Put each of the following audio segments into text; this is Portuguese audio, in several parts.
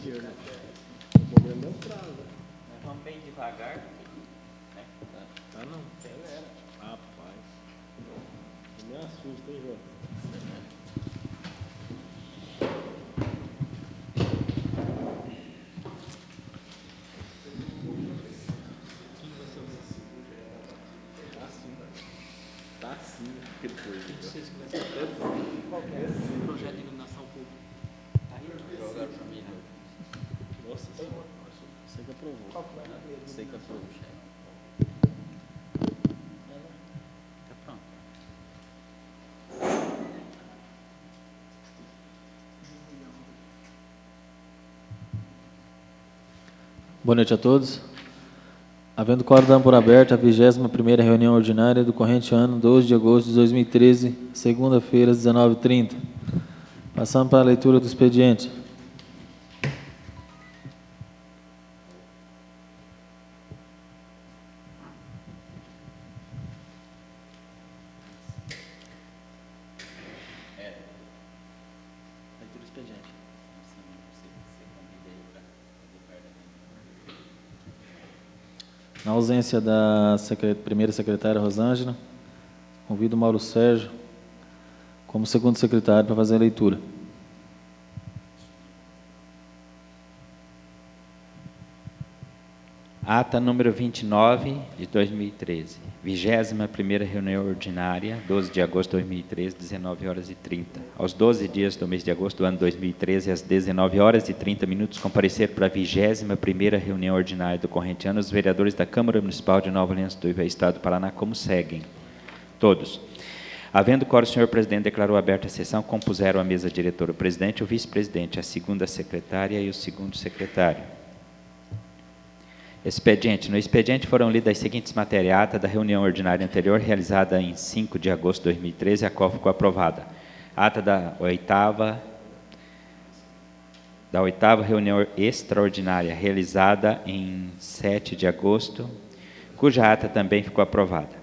esquerda. O problema é o prazo. Nós vamos bem devagar. Né? Ah, não. Acelera. Rapaz. Não me assusta, hein, João? Tá sim. Não sei se vai ser o projeto de iluminação pública. Tá aí, jogaram para mim, né? Nossa senhora. Você que aprovou. Você que aprovou. Tá pronto. Boa noite a todos. Havendo quórum por aberta a 21ª reunião ordinária do corrente ano 12 de agosto de 2013, segunda-feira, às 19h30. Passamos para a leitura do expediente. Leitura do expediente. Na ausência da primeira secretária Rosângela, convido o Mauro Sérgio como segundo secretário para fazer a leitura. Ata número 29 de 2013. 21ª reunião ordinária, 12 de agosto de 2013, 19h30. Aos 12 dias do mês de agosto do ano 2013, às 19h30, compareceram para a 21ª reunião ordinária do corrente ano os vereadores da Câmara Municipal de Nova Aliança do Ivaí, Estado do Paraná, como seguem. Todos. Havendo quórum, o senhor presidente declarou aberta a sessão, compuseram a mesa diretora o presidente, o vice-presidente, a segunda secretária e o segundo secretário. Expediente. No expediente foram lidas as seguintes matérias: ata da reunião ordinária anterior, realizada em 5 de agosto de 2013, a qual ficou aprovada. Ata da oitava reunião extraordinária, realizada em 7 de agosto, cuja ata também ficou aprovada.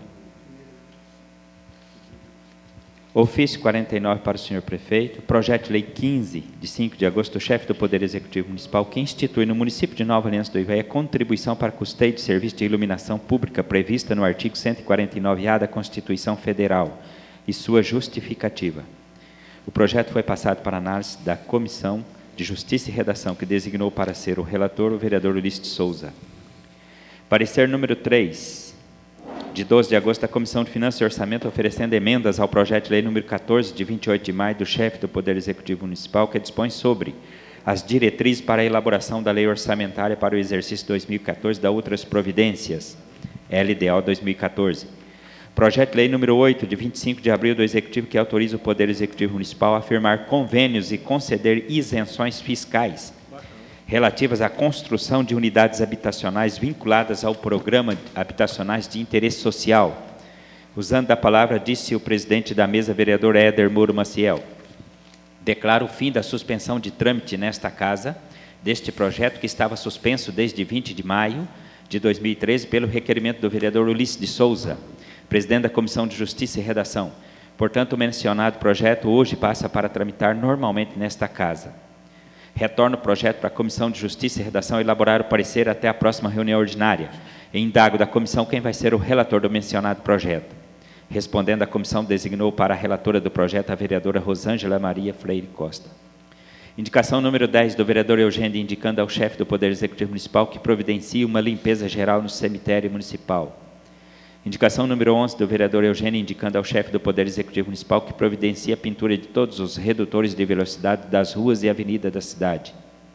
Ofício 49 para o senhor prefeito, projeto de lei 15, de 5 de agosto, do chefe do Poder Executivo Municipal, que institui no município de Nova Aliança do Ivaí a contribuição para custeio de serviço de iluminação pública prevista no artigo 149-A da Constituição Federal e sua justificativa. O projeto foi passado para análise da Comissão de Justiça e Redação, que designou para ser o relator o vereador Ulisses de Souza. Parecer número 3, de 12 de agosto, da Comissão de Finanças e Orçamento, oferecendo emendas ao projeto de lei número 14, de 28 de maio, do chefe do Poder Executivo Municipal, que dispõe sobre as diretrizes para a elaboração da lei orçamentária para o exercício 2014 da outras providências, LDO 2014. Projeto de lei número 8, de 25 de abril, do Executivo, que autoriza o Poder Executivo Municipal a firmar convênios e conceder isenções fiscais relativas à construção de unidades habitacionais vinculadas ao Programa Habitacionais de Interesse Social. Usando da palavra, disse o presidente da mesa, vereador Éder Muro Maciel: declaro o fim da suspensão de trâmite nesta casa, deste projeto que estava suspenso desde 20 de maio de 2013, pelo requerimento do vereador Ulisses de Souza, presidente da Comissão de Justiça e Redação. Portanto, o mencionado projeto hoje passa para tramitar normalmente nesta casa. Retorno o projeto para a Comissão de Justiça e Redação elaborar o parecer até a próxima reunião ordinária. E indago da comissão quem vai ser o relator do mencionado projeto. Respondendo, a comissão designou para a relatora do projeto a vereadora Rosângela Maria Freire Costa. Indicação número 10 do vereador Eugênio, indicando ao chefe do Poder Executivo Municipal que providencie uma limpeza geral no cemitério municipal. Indicação número 11 do vereador Eugênio, indicando ao chefe do Poder Executivo Municipal que providencie a pintura de todos os redutores de velocidade das ruas e avenidas da cidade.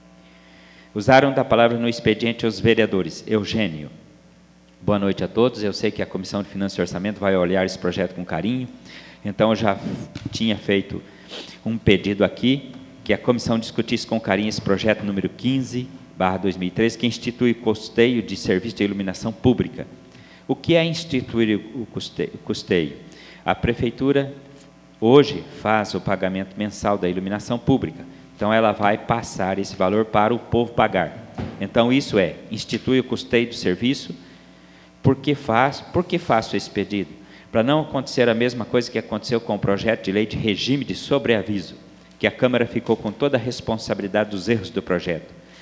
Usaram da palavra no expediente os vereadores. Eugênio. Boa noite a todos. Eu sei que a Comissão de Finanças e Orçamento vai olhar esse projeto com carinho, então eu já tinha feito um pedido aqui, que a comissão discutisse com carinho esse projeto número 15/2013, que institui o custeio de serviço de iluminação pública. O que é instituir o custeio? A Prefeitura, hoje, faz o pagamento mensal da iluminação pública. Então, ela vai passar esse valor para o povo pagar. Então, isso é, institui o custeio do serviço. Por que faço esse pedido? Para não acontecer a mesma coisa que aconteceu com o projeto de lei de regime de sobreaviso, que a Câmara ficou com toda a responsabilidade dos erros do projeto.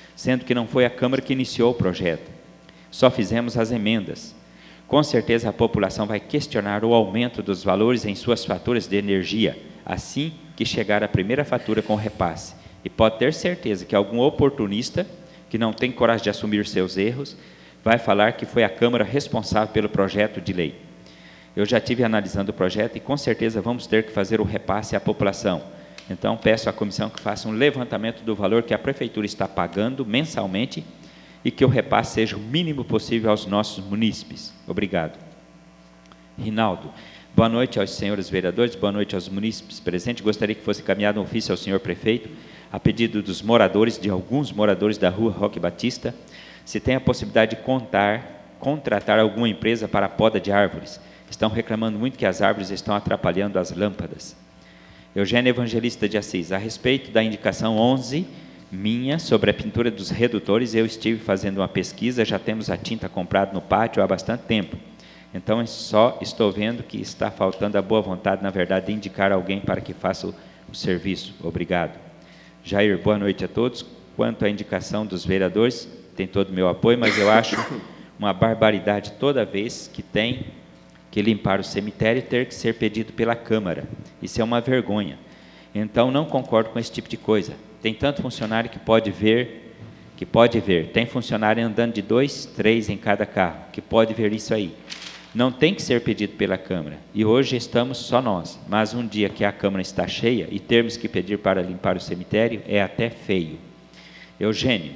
sendo que não foi a Câmara que iniciou o projeto. Só fizemos as emendas. Com certeza a população vai questionar o aumento dos valores em suas faturas de energia, assim que chegar a primeira fatura com repasse. E pode ter certeza que algum oportunista, que não tem coragem de assumir seus erros, vai falar que foi a Câmara responsável pelo projeto de lei. Eu já estive analisando o projeto e com certeza vamos ter que fazer o repasse à população. Então peço à comissão que faça um levantamento do valor que a Prefeitura está pagando mensalmente e que o repasse seja o mínimo possível aos nossos munícipes. Obrigado. Rinaldo, boa noite aos senhores vereadores, boa noite aos munícipes presentes. Gostaria que fosse encaminhado um ofício ao senhor prefeito, a pedido dos moradores, de alguns moradores da rua Roque Batista, se tem a possibilidade de contratar alguma empresa para a poda de árvores. Estão reclamando muito que as árvores estão atrapalhando as lâmpadas. Eugênio Evangelista de Assis, a respeito da indicação 11, minha, sobre a pintura dos redutores, eu estive fazendo uma pesquisa, já temos a tinta comprada no pátio há bastante tempo. Então, só estou vendo que está faltando a boa vontade, na verdade, de indicar alguém para que faça o serviço. Obrigado. Jair, boa noite a todos. Quanto à indicação dos vereadores, tem todo o meu apoio, mas eu acho uma barbaridade toda vez que tem que limpar o cemitério ter que ser pedido pela Câmara. Isso é uma vergonha. Então, não concordo com esse tipo de coisa. Tem tanto funcionário que pode ver. Tem funcionário andando de 2, 3 em cada carro, que pode ver isso aí. Não tem que ser pedido pela Câmara. E hoje estamos só nós. Mas um dia que a Câmara está cheia e termos que pedir para limpar o cemitério, é até feio. Eugênio,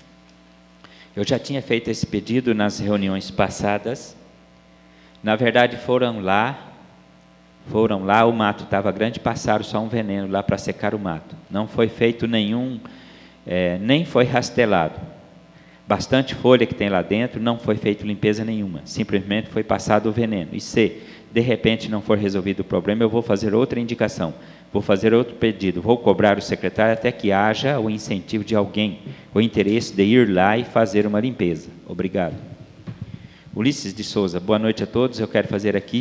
eu já tinha feito esse pedido nas reuniões passadas. Na verdade, foram lá, o mato estava grande, passaram só um veneno lá para secar o mato. Não foi feito nenhum, nem foi rastelado. Bastante folha que tem lá dentro, não foi feita limpeza nenhuma. Simplesmente foi passado o veneno. E se, de repente, não for resolvido o problema, eu vou fazer outra indicação. Vou fazer outro pedido. Vou cobrar o secretário até que haja o incentivo de alguém, o interesse de ir lá e fazer uma limpeza. Obrigado. Ulisses de Souza, boa noite a todos. Eu quero fazer aqui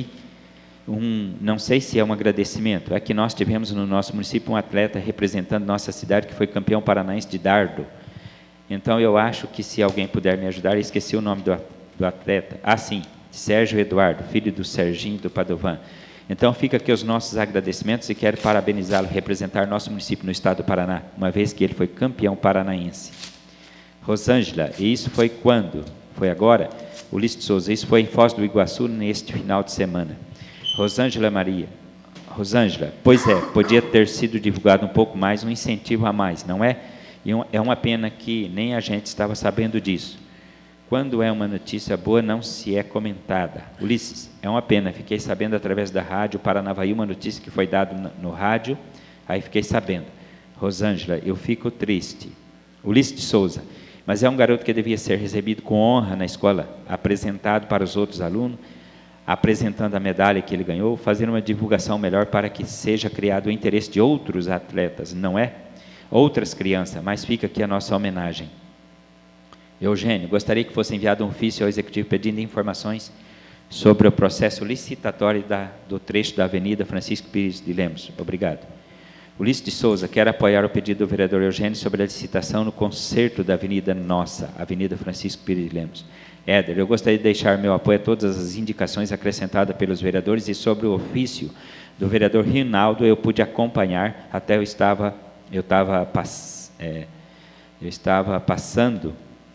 não sei se é um agradecimento, é que nós tivemos no nosso município um atleta representando nossa cidade que foi campeão paranaense de dardo. Então eu acho que se alguém puder me ajudar, eu esqueci o nome do atleta. Ah, sim, Sérgio Eduardo, filho do Serginho do Padovan. Então fica aqui os nossos agradecimentos e quero parabenizá-lo, representar nosso município no estado do Paraná, uma vez que ele foi campeão paranaense. Rosângela, e isso foi quando? Foi agora? Ulisses de Souza, isso foi em Foz do Iguaçu neste final de semana. Rosângela Maria, Rosângela, pois é, podia ter sido divulgado um pouco mais, um incentivo a mais, não é? E é uma pena que nem a gente estava sabendo disso. Quando é uma notícia boa, não se é comentada. Ulisses, é uma pena, fiquei sabendo através da rádio Paranavaí, uma notícia que foi dada no rádio, aí fiquei sabendo. Rosângela, eu fico triste. Ulisses de Souza, mas é um garoto que devia ser recebido com honra na escola, apresentado para os outros alunos, apresentando a medalha que ele ganhou, fazer uma divulgação melhor para que seja criado o interesse de outros atletas, não é? Outras crianças, mas fica aqui a nossa homenagem. Eugênio, gostaria que fosse enviado um ofício ao Executivo pedindo informações sobre o processo licitatório do trecho da Avenida Francisco Pires de Lemos. Obrigado. Ulisses de Souza, quero apoiar o pedido do vereador Eugênio sobre a licitação no conserto da Avenida Nossa, Avenida Francisco Pires de Lemos. Éder, eu gostaria de deixar meu apoio a todas as indicações acrescentadas pelos vereadores e sobre o ofício do vereador Rinaldo, eu pude acompanhar, até eu estava passando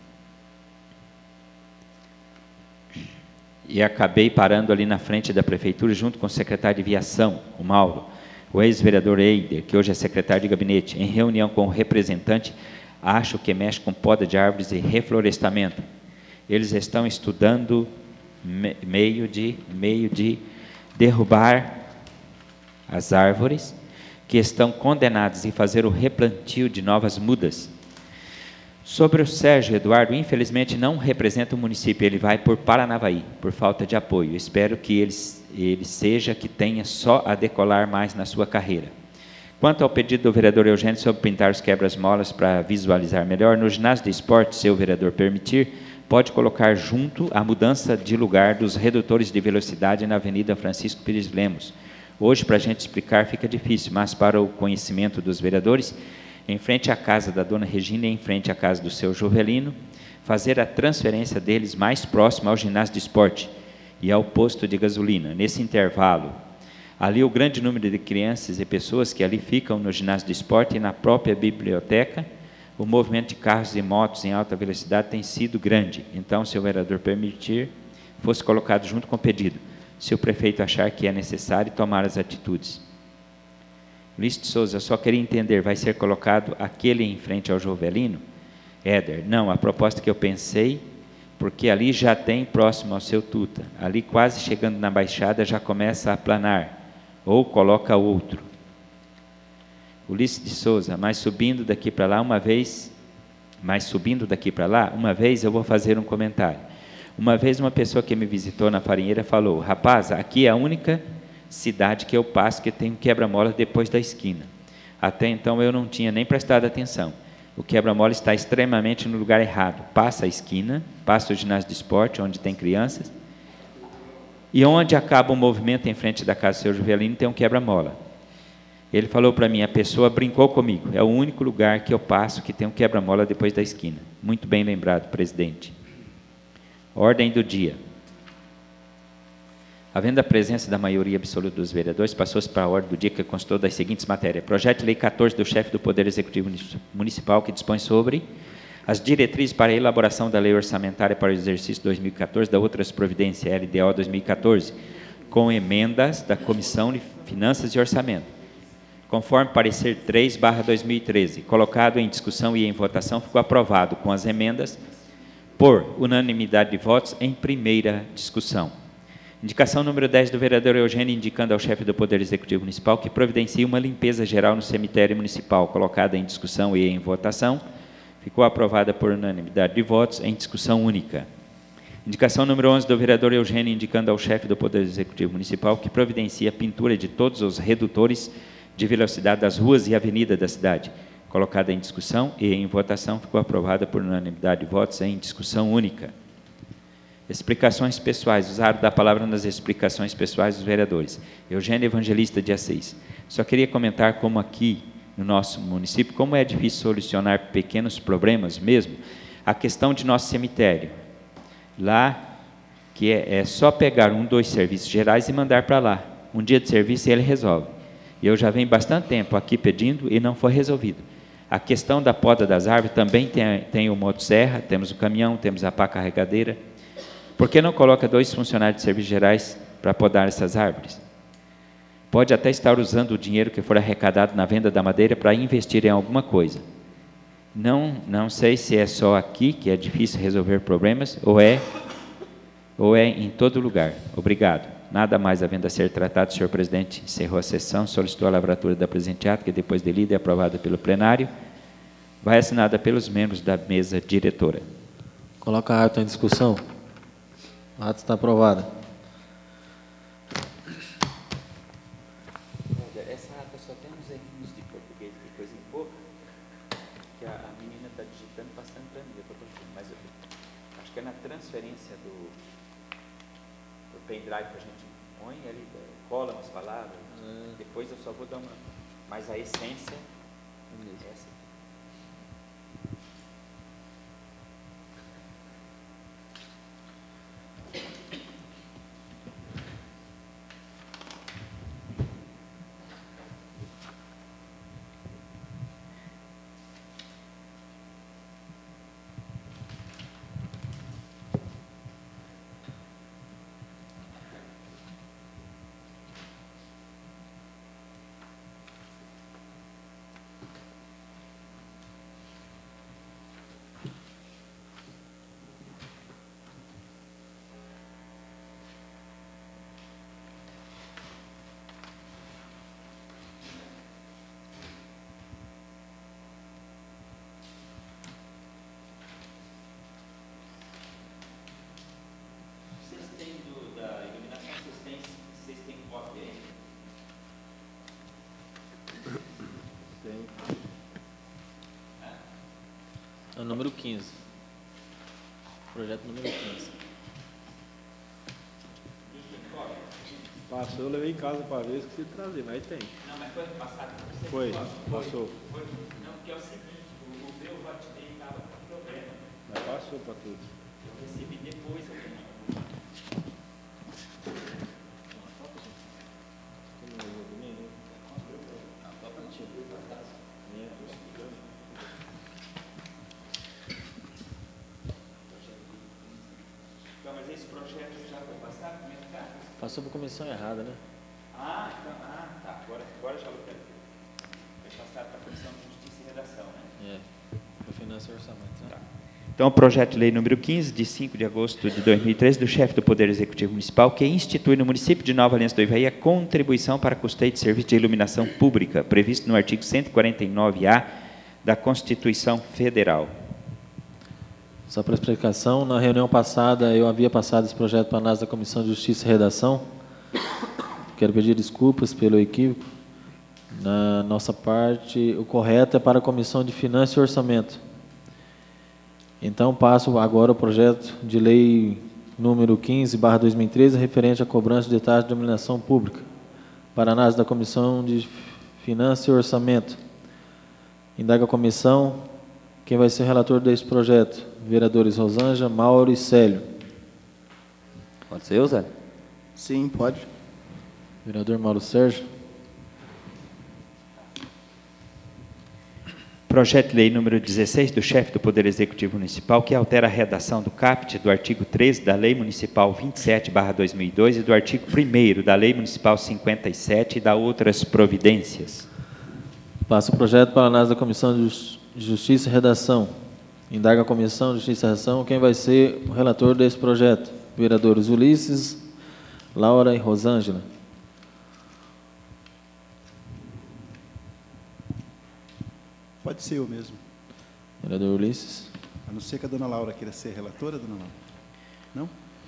e acabei parando ali na frente da prefeitura, junto com o secretário de Viação, o Mauro, o ex-vereador Eider, que hoje é secretário de gabinete, em reunião com o representante, acho que mexe com poda de árvores e reflorestamento. Eles estão estudando meio de derrubar as árvores que estão condenadas e fazer o replantio de novas mudas. Sobre o Sérgio Eduardo, infelizmente não representa o município, ele vai por Paranavaí, por falta de apoio. Espero que ele seja, que tenha só a decolar mais na sua carreira. Quanto ao pedido do vereador Eugênio sobre pintar os quebras-molas para visualizar melhor, no ginásio de esporte, se o vereador permitir, pode colocar junto a mudança de lugar dos redutores de velocidade na Avenida Francisco Pires Lemos. Hoje, para a gente explicar, fica difícil, mas para o conhecimento dos vereadores, em frente à casa da dona Regina e em frente à casa do seu Jovelino, fazer a transferência deles mais próximo ao ginásio de esporte e ao posto de gasolina. Nesse intervalo, ali o grande número de crianças e pessoas que ali ficam no ginásio de esporte e na própria biblioteca, o movimento de carros e motos em alta velocidade tem sido grande. Então, se o vereador permitir, fosse colocado junto com o pedido, se o prefeito achar que é necessário tomar as atitudes. Luiz de Souza, eu só queria entender, vai ser colocado aquele em frente ao Jovelino? Éder, não, a proposta que eu pensei, porque ali já tem próximo ao seu Tuta, ali quase chegando na Baixada já começa a planar, ou coloca outro. Ulisses de Souza, mas subindo daqui para lá, uma vez eu vou fazer um comentário. Uma vez uma pessoa que me visitou na farinheira falou, rapaz, aqui é a única cidade que eu passo que tem um quebra-mola depois da esquina. Até então eu não tinha nem prestado atenção. O quebra-mola está extremamente no lugar errado. Passa a esquina, passa o ginásio de esporte, onde tem crianças, e onde acaba o movimento em frente da casa do seu Jovelino tem um quebra-mola. Ele falou para mim, a pessoa brincou comigo, é o único lugar que eu passo que tem um quebra-mola depois da esquina. Muito bem lembrado, presidente. Ordem do dia. Havendo a presença da maioria absoluta dos vereadores, passou-se para a ordem do dia que constou das seguintes matérias. Projeto de Lei 14 do chefe do Poder Executivo Municipal, que dispõe sobre as diretrizes para a elaboração da lei orçamentária para o exercício 2014, da outras providências, LDO 2014, com emendas da Comissão de Finanças e Orçamento. Conforme parecer 3/2013, colocado em discussão e em votação, ficou aprovado com as emendas por unanimidade de votos em primeira discussão. Indicação número 10 do vereador Eugênio, indicando ao chefe do Poder Executivo Municipal que providencie uma limpeza geral no cemitério municipal, colocada em discussão e em votação, ficou aprovada por unanimidade de votos em discussão única. Indicação número 11 do vereador Eugênio, indicando ao chefe do Poder Executivo Municipal que providencie a pintura de todos os redutores de velocidade das ruas e avenidas da cidade, colocada em discussão e em votação, ficou aprovada por unanimidade de votos em discussão única. Explicações pessoais. Usaram da palavra nas explicações pessoais dos vereadores. Eugênio Evangelista de Assis. Só queria comentar como aqui, no nosso município, como é difícil solucionar pequenos problemas mesmo, a questão de nosso cemitério. Lá, que é só pegar 2 serviços gerais e mandar para lá. Um dia de serviço e ele resolve. E eu já venho bastante tempo aqui pedindo e não foi resolvido. A questão da poda das árvores também tem o motosserra, temos o caminhão, temos a pá carregadeira. Por que não coloca 2 funcionários de serviços gerais para podar essas árvores? Pode até estar usando o dinheiro que for arrecadado na venda da madeira para investir em alguma coisa. Não sei se é só aqui que é difícil resolver problemas ou é em todo lugar. Obrigado. Nada mais havendo a ser tratado, senhor presidente, encerrou a sessão, solicitou a lavratura da presente ato, que depois de lida e aprovada pelo plenário, vai assinada pelos membros da mesa diretora. Coloca a ata em discussão. A ata está aprovada. Essa ata só tem uns errinhos de português, de coisa em pouca, que a menina está digitando, passando para mim, eu estou corrigindo, mas eu acho que é na transferência do pendrive que a gente põe, ele cola umas palavras, depois eu só vou dar uma, mas a essência é essa. É o número 15. Projeto número 15. Passou, eu levei em casa para ver, esqueci de trazer, mas tem. Não, mas foi passado. Foi, passou. Não, porque é o seguinte, o meu Hotmail estava com problema. Mas passou para todos. Eu recebi depois alguma. Então, mas esse projeto já foi passado? Como é que está? Passou para a comissão errada, né? Ah, então, tá. Agora já vai passar para a Comissão de Justiça e Redação, né? Para Finanças e Orçamento, né? Tá. Então, o projeto de lei número 15, de 5 de agosto de 2013, do chefe do Poder Executivo Municipal, que institui no município de Nova Aliança do Ivaí a contribuição para custeio de serviço de iluminação pública, previsto no artigo 149-A da Constituição Federal. Só para explicação, na reunião passada eu havia passado esse projeto para a análise da Comissão de Justiça e Redação. Quero pedir desculpas pelo equívoco. Na nossa parte, o correto é para a Comissão de Finanças e Orçamento. Então, passo agora o projeto de lei número 15/2013, referente à cobrança de taxa de iluminação pública, para análise da Comissão de Finanças e Orçamento. Indaga a comissão quem vai ser o relator desse projeto. Vereadores Rosângela, Mauro e Célio. Pode ser eu, Zé? Sim, pode. Vereador Mauro Sérgio. Projeto de lei número 16, do chefe do Poder Executivo Municipal, que altera a redação do caput do artigo 13 da Lei Municipal 27/2002 e do artigo 1º da Lei Municipal 57 e da outras providências. Passa o projeto para análise da Comissão de Justiça e Redação. Indaga a Comissão de Justiça e Redação quem vai ser o relator desse projeto. Vereadores Ulisses, Laura e Rosângela. Pode ser eu mesmo. Vereador Ulisses. A não ser que a dona Laura queira ser relatora, dona Laura. Não?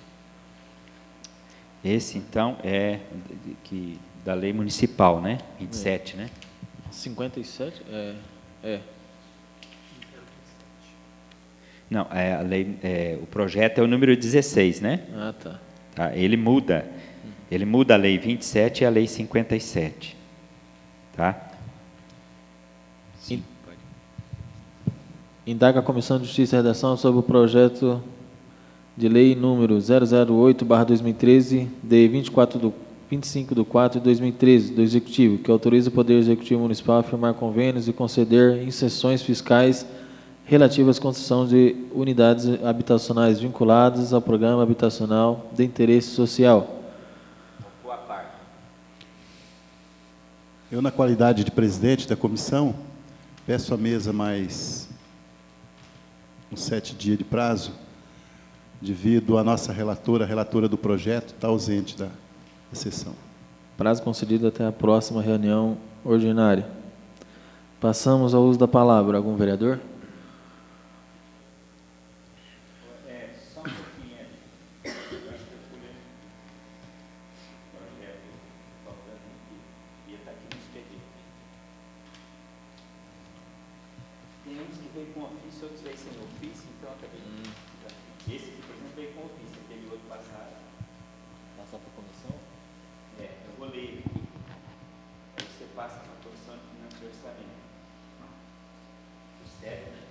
Esse, então, é da Lei Municipal, né? 27, né? 57? Não, a lei, o projeto é o número 16, né? Ah, tá. Tá, ele muda a Lei 27 e a Lei 57. Tá? Indaga a Comissão de Justiça e Redação sobre o projeto de lei número 008/2013, de 25/4/2013, do Executivo, que autoriza o Poder Executivo Municipal a firmar convênios e conceder isenções fiscais relativas à construção de unidades habitacionais vinculadas ao Programa Habitacional de Interesse Social. Eu, na qualidade de presidente da comissão, peço à mesa mais uns 7 dias de prazo, devido à nossa relatora, a relatora do projeto, está ausente da sessão. Prazo concedido até a próxima reunião ordinária. Passamos ao uso da palavra. Algum vereador? Só um pouquinho aí. Eu acho que eu pulei o projeto faltando aqui. Ia estar aqui no expediente. Tem uns que veio com ofício, outros veio sem ofício, então acabei. Esse aqui, por exemplo, veio com ofício, aquele outro passado. Passar para a comissão? Eu vou ler aqui. Aí você passa para a Comissão de Finanças e Orçamento. O Sérgio, né?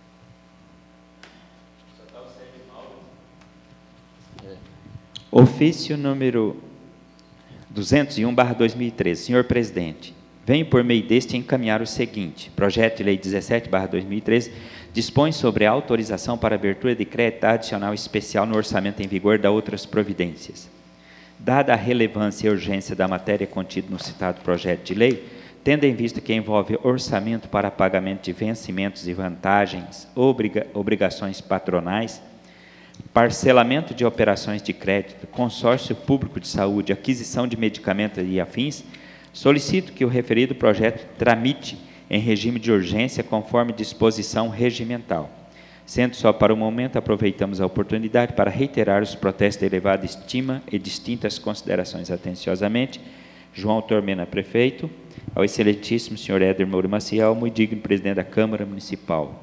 Só está o Sérgio Mauro. Ofício número 201/2013. Senhor Presidente, venho por meio deste encaminhar o seguinte. Projeto de Lei 17/2013 dispõe sobre a autorização para abertura de crédito adicional especial no orçamento em vigor da outras providências. Dada a relevância e urgência da matéria contida no citado projeto de lei, tendo em vista que envolve orçamento para pagamento de vencimentos e vantagens, obrigações patronais, parcelamento de operações de crédito, consórcio público de saúde, aquisição de medicamentos e afins, solicito que o referido projeto tramite em regime de urgência conforme disposição regimental. Sendo só para o momento, aproveitamos a oportunidade para reiterar os protestos de elevada estima e distintas considerações. Atenciosamente, João Tormena, prefeito, ao excelentíssimo senhor Éder Moura Maciel, muito digno presidente da Câmara Municipal.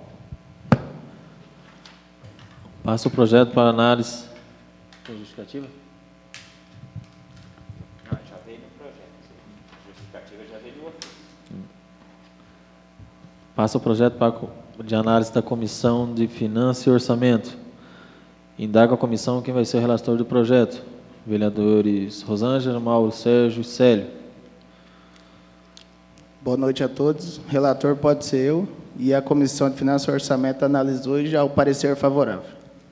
Passa o projeto para análise. Tem justificativa? Não, já veio no projeto. Justificativa já veio no ofício. Passa o projeto de análise da Comissão de Finanças e Orçamento. Indaga a comissão quem vai ser o relator do projeto. Vereadores Rosângela, Mauro, Sérgio e Célio. Boa noite a todos. O relator pode ser eu e a Comissão de Finanças e Orçamento analisou e já o parecer favorável.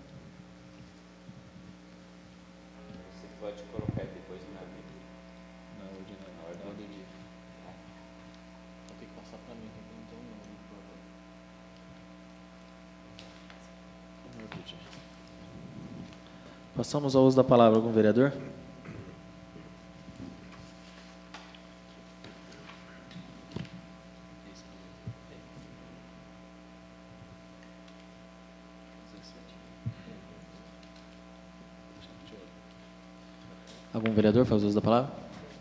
Você pode colocar depois na ordem do dia. Tem que passar para mim, que não tem um. Passamos ao uso da palavra. Algum vereador? Algum vereador faz uso da palavra?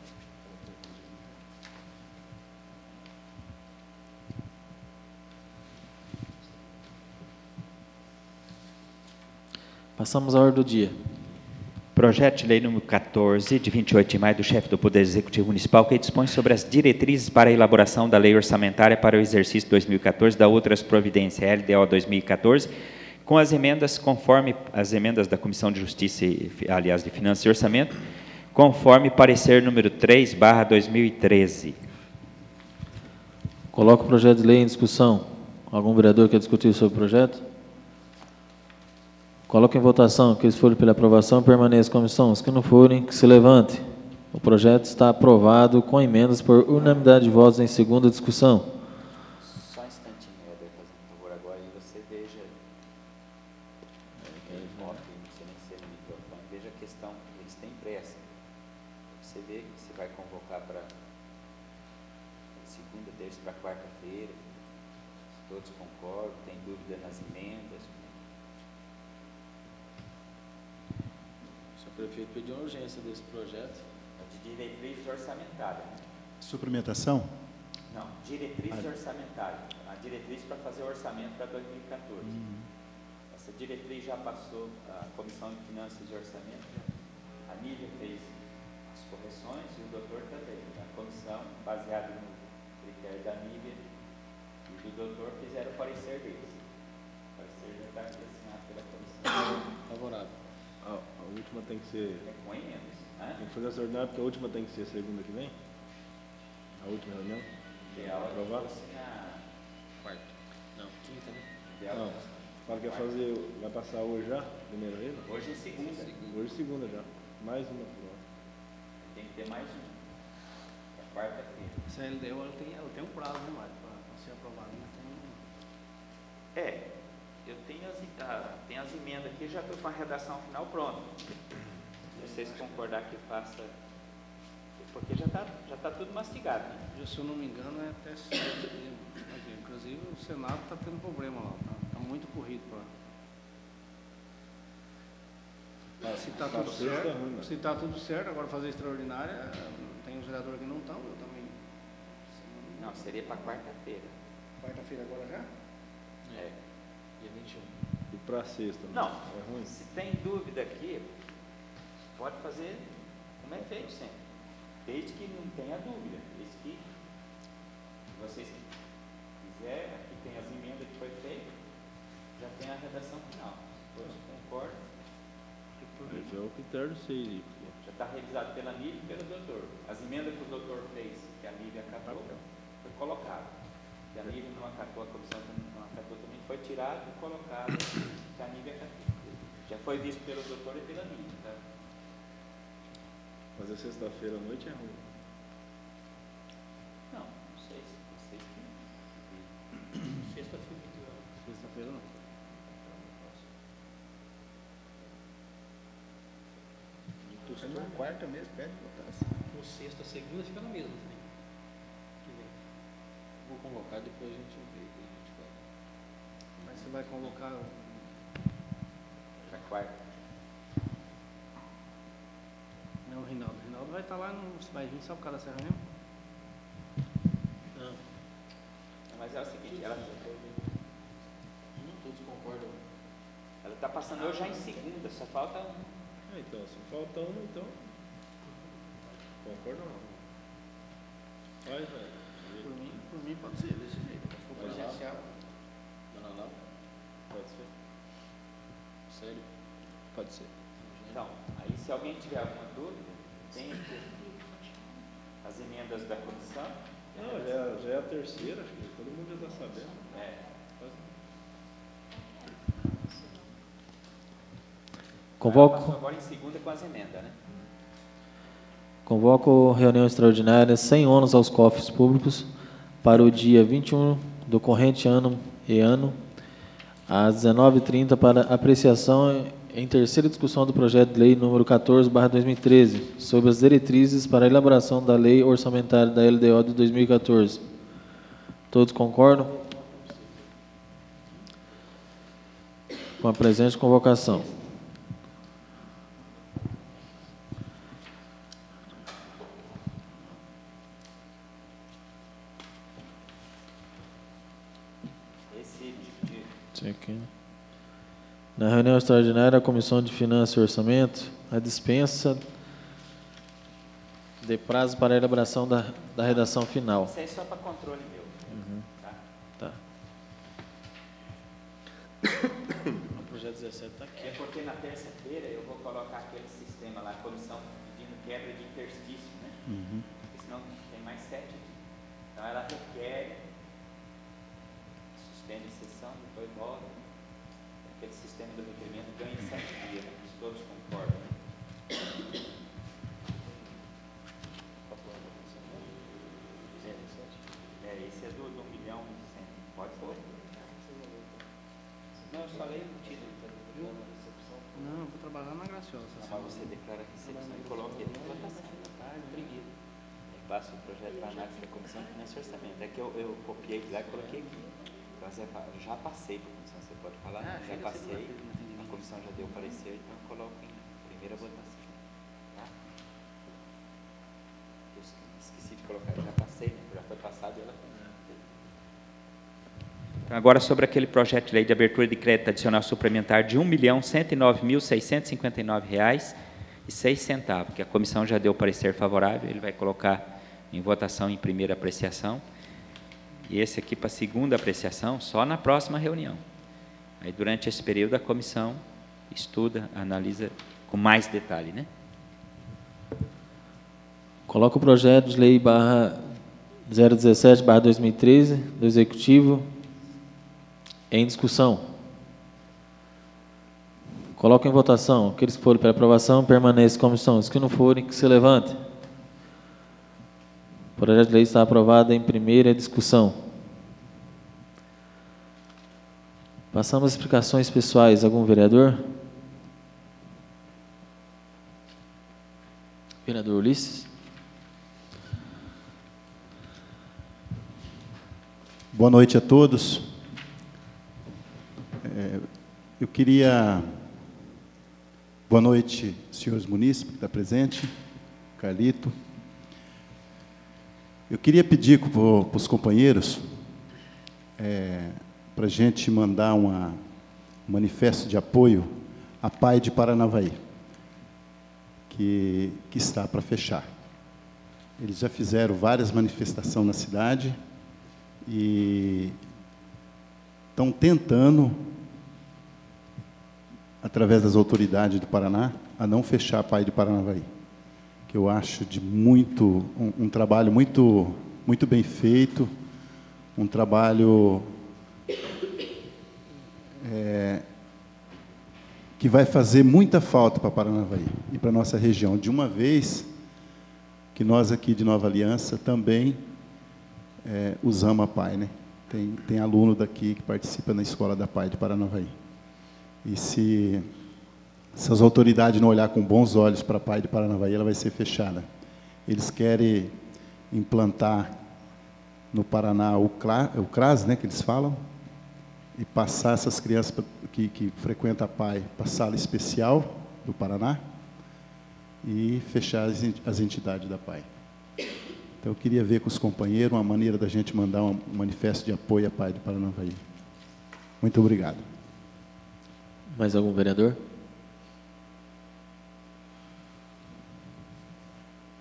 Passamos à ordem do dia. Projeto de lei número 14, de 28 de maio, do chefe do Poder Executivo Municipal, que dispõe sobre as diretrizes para a elaboração da lei orçamentária para o exercício 2014 da outras providências, LDO 2014, com as emendas conforme as emendas da Comissão de Justiça, aliás, de Finanças e Orçamento, conforme parecer número 3/2013. Coloco o projeto de lei em discussão. Algum vereador quer discutir sobre o projeto? Coloco em votação. Aqueles que forem pela aprovação, permaneçam como estão. Os que não forem, que se levante. O projeto está aprovado com emendas por unanimidade de votos em segunda discussão. Só um instantinho, Éder, fazendo um favor agora, e você veja, não sei nem se é no microfone, veja a questão, eles têm pressa. Você vê que você vai convocar para segunda, terça, para quarta-feira, todos concordam, tem dúvida nas emendas. O prefeito pediu uma urgência desse projeto. De diretriz orçamentária. Suplementação? Não, diretriz orçamentária. A diretriz para fazer o orçamento para 2014. Essa diretriz já passou a Comissão de Finanças e Orçamento. A Nívia fez as correções e o doutor também. A comissão, baseada no critério da Nívia e do doutor, fizeram o parecer deles. O parecer já está aqui assinado pela comissão. Favorável. A última tem que ser... É com emendas, né? Tem que fazer essa ordenada, porque a última tem que ser segunda que vem? A última reunião? Ideal é que Aprovar? fosse na Quarta. Não, quinta, né? ideal Não. Fala que vai fazer... Vai passar hoje já? Primeiro aí? não? hoje é segunda. Hoje segunda já. Mais uma. Tem que ter mais um. É quarta-feira. Essa LDO ela tem um prazo, né, Mário, para ser aprovada. Eu tenho as emendas aqui, já estou com a redação final pronta. Se vocês concordar que faça, porque já tá tudo mastigado, né? Se eu não me engano, é até 7 de dezembro. Inclusive, o Senado está tendo problema lá, está muito corrido para... Se está tudo certo, se está tudo certo, agora fazer extraordinária, tem os vereadores que não estão, eu também. Não, seria para quarta-feira. Quarta-feira agora já? É. Dia 21. E para sexta? Não, É ruim? se tem dúvida aqui, pode fazer como é feito sempre. Desde que não tenha dúvida. Desde que vocês quiserem, aqui tem as emendas que foi feita, já tem a redação final. Todos concordam. Esse é o critério 6. Já está revisado pela Nívia e pelo doutor. As emendas que o doutor fez, que a Nívia acatou, foi colocado. Que a Nívia não acatou, a comissão não acatou também, foi tirado e colocado que a Nívia acatou. Já foi visto pelo doutor e pela Nívia. Tá? Fazer sexta-feira à noite é ruim. Não sei se vocês que... Sexta-feira não. É na quarta mesmo, pede votação. Ou sexta, segunda fica na mesma também. Vou convocar, depois a gente vê. Mas você vai convocar Para quarta. o Rinaldo. O Rinaldo vai estar lá, vai vir só por causa dessa reunião? Não. Mas é o seguinte, ela Todos concordam. está passando hoje já em segunda, só falta um. Então, se falta uma, então... Concorda ou não? Faz, velho. Por mim pode ser desse jeito. Emergencial. Não. Pode ser. Sério? Pode ser. Então, aí se alguém tiver alguma dúvida, tem aqui as emendas da comissão. Não, já é a terceira, acho que todo mundo já está sabendo. Convoco. Passou agora em segunda com as emendas, né? Convoco reunião extraordinária sem ônus aos cofres públicos para o dia 21 do corrente ano e ano, às 19h30, para apreciação em terceira discussão do projeto de lei número 14/2013, sobre as diretrizes para a elaboração da lei orçamentária da LDO de 2014. Todos concordam? Com a presente convocação. Na reunião extraordinária, a Comissão de Finanças e Orçamento, a dispensa de prazo para a elaboração da redação final. Isso aí é só para controle meu. Tá. O projeto 17 está aqui. É porque na terça-feira eu vou colocar aquele sistema lá, a comissão pedindo quebra de interstício, né? Porque senão tem mais 7 aqui. Então ela requer, suspende a sessão, depois volta. Aquele sistema do requerimento ganha em 7 dias, né? Todos concordam. Esse é do 1.100.000. Pode pôr. Não, eu só leio o título. Não, eu vou trabalhar na Graciosa. Mas você declara a recepção e coloca ele em votação. Preguiça. Aí passa o projeto para análise da Comissão de Finanças e Orçamento. É que eu copiei lá e coloquei aqui. Então, eu já passei para a comissão, você pode falar? Já passei, a comissão já deu parecer, então eu coloco em primeira votação. Tá? Eu esqueci de colocar, já passei, né? Já foi passado e ela foi. Então, agora sobre aquele projeto de lei de abertura de crédito adicional suplementar de R$ 1.109.659,06, que a comissão já deu parecer favorável, ele vai colocar em votação em primeira apreciação. E esse aqui para a segunda apreciação, só na próxima reunião. Aí, durante esse período, a comissão estuda, analisa com mais detalhe, né? Coloca o projeto de lei /017/2013 do Executivo em discussão. Coloco em votação. Aqueles que forem para aprovação, permaneçam em comissão. Os que não forem, que se levantem. O projeto de lei está aprovado em primeira discussão. Passamos às explicações pessoais. Algum vereador? Vereador Ulisses. Boa noite a todos. Eu queria... Boa noite, senhores munícipes que estão presentes, Carlito. Eu queria pedir para os companheiros para a gente mandar um manifesto de apoio à PAI de Paranavaí, que está para fechar. Eles já fizeram várias manifestações na cidade e estão tentando, através das autoridades do Paraná, a não fechar a PAI de Paranavaí, que eu acho de um trabalho muito bem feito, um trabalho que vai fazer muita falta para Paranavaí e para a nossa região, de uma vez que nós aqui de Nova Aliança também usamos a PAI, né? Tem aluno daqui que participa na escola da PAI de Paranavaí. E se as autoridades não olhar com bons olhos para a PAI de Paranavaí, ela vai ser fechada. Eles querem implantar no Paraná o CRAS, né, que eles falam, e passar essas crianças que frequentam a PAI para a sala especial do Paraná e fechar as entidades da PAI. Então, eu queria ver com os companheiros uma maneira da gente mandar um manifesto de apoio à PAI de Paranavaí. Muito obrigado. Mais algum vereador?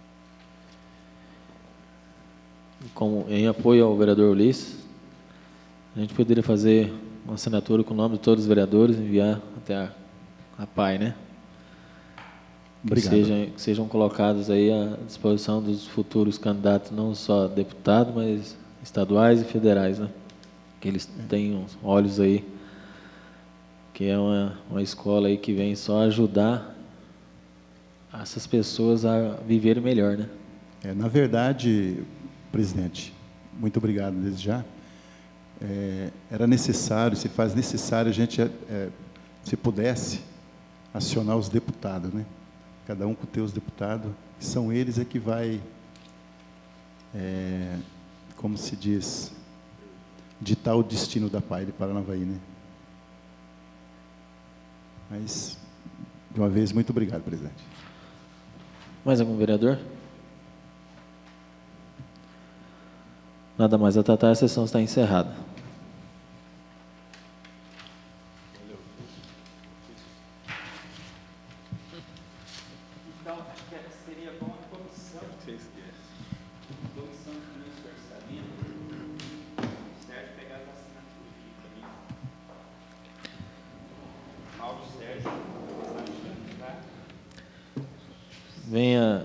Em apoio ao vereador Ulisses, A gente poderia fazer uma assinatura com o nome de todos os vereadores e enviar até a PAI, né? Obrigado. Que sejam colocados aí à disposição dos futuros candidatos, não só deputados, mas estaduais e federais, né? Que eles tenham olhos aí, que é uma escola aí que vem só ajudar essas pessoas a viverem melhor, né? Na verdade, presidente, muito obrigado desde já. Era necessário, se faz necessário a gente, se pudesse, acionar os deputados, né? Cada um com os seus deputados, são eles que vai, como se diz, ditar o destino da PAI de Paranavaí, né? Mas, de uma vez, muito obrigado, presidente. Mais algum vereador? Nada mais a tratar, a sessão está encerrada. Então, acho que seria bom a comissão. Comissão de Ministro do Orçamento. Sérgio pegar a assinatura aqui para mim. Mauro Sérgio. Venha.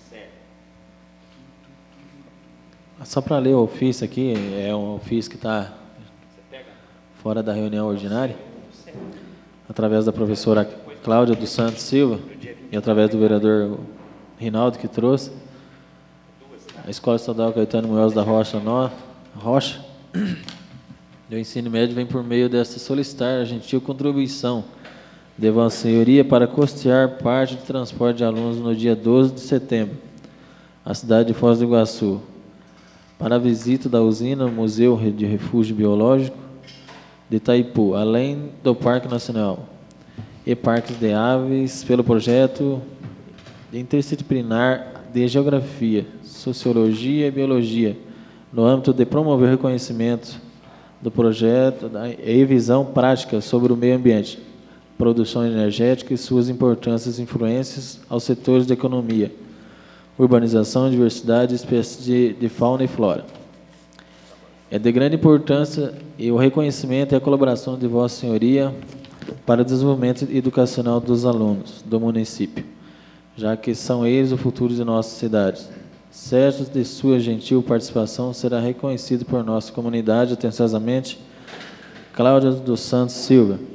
Só para ler o ofício aqui, é um ofício que está fora da reunião ordinária, através da professora Cláudia dos Santos Silva e através do vereador Rinaldo, que trouxe. A Escola Estadual Caetano Munhoz da Rocha, do ensino médio, vem por meio desta solicitar a gentil contribuição de Vossa Senhoria para custear parte do transporte de alunos no dia 12 de setembro, à cidade de Foz do Iguaçu, para a visita da usina Museu de Refúgio Biológico de Itaipu, além do Parque Nacional e Parques de Aves, pelo projeto interdisciplinar de Geografia, Sociologia e Biologia, no âmbito de promover o reconhecimento do projeto e visão prática sobre o meio ambiente, produção energética e suas importâncias e influências aos setores da economia, urbanização, diversidade, espécies de fauna e flora. É de grande importância e o reconhecimento e a colaboração de Vossa Senhoria para o desenvolvimento educacional dos alunos do município, já que são eles o futuro de nossas cidades. Certo de sua gentil participação, será reconhecido por nossa comunidade, atenciosamente, Cláudia dos Santos Silva.